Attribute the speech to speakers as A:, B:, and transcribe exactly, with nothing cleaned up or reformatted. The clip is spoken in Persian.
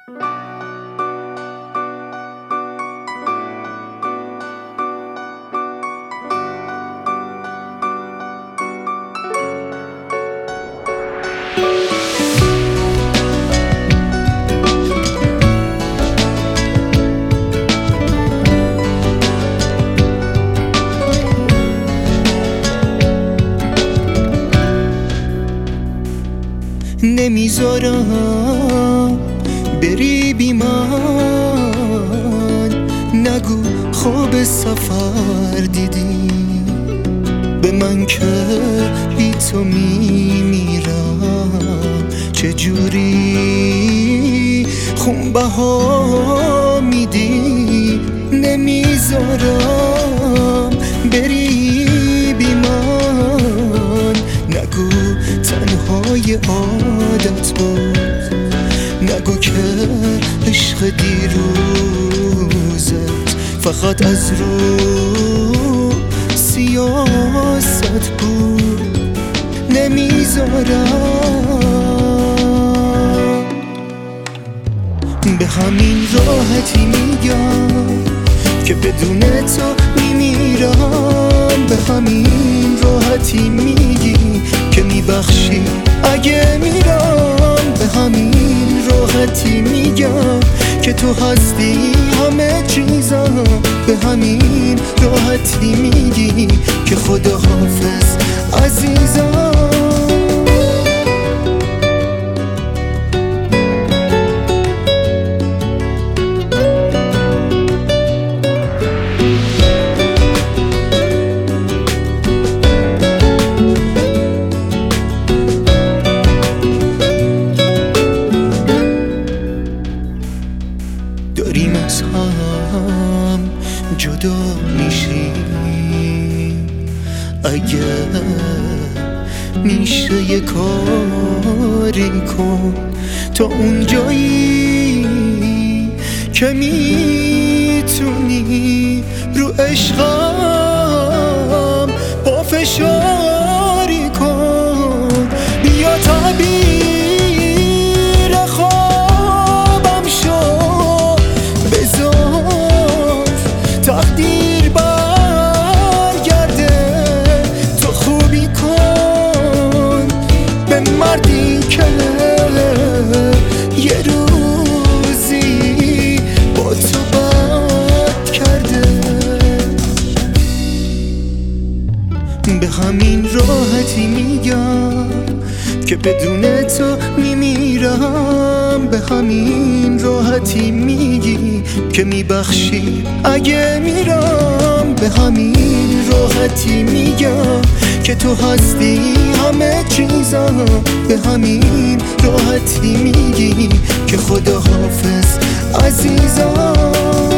A: نمیذارم بری بی من، نگو خواب سفر دیدی به من که بی تو میمیرم. چجوری خونبها میدی؟ نمیذارم بری بی من، نگو تنهای عادت بود، نگو که عشق دیروزت فقط از رو سیاست بود. نمیذارم به همین راحتی میگم که بدون تو میمیرم، به همین راحتی میگی که میبخشی اگه میرم، به همین راحتی میگم که تو هستی همه چیزم، به همین راحتی میگی که خداحافظ عزیزم. داریم از هم جدا میشیم، اگه میشه یه کاری کن تا اونجایی که میتونی رو عشقم با فشاری کن. بیا تعبیر خوابم شو، بذار تقدیر برگرده، تو خوبی کن به مردی که یه روزی با تو بد کرده. به همین راحتی میگم که بدون تو میمیرم، به همین راحتی میگی که میبخشی اگه میرم، به همین راحتی میگم که تو هستی همه چیزم، به همین راحتی میگی که خداحافظ عزیزم.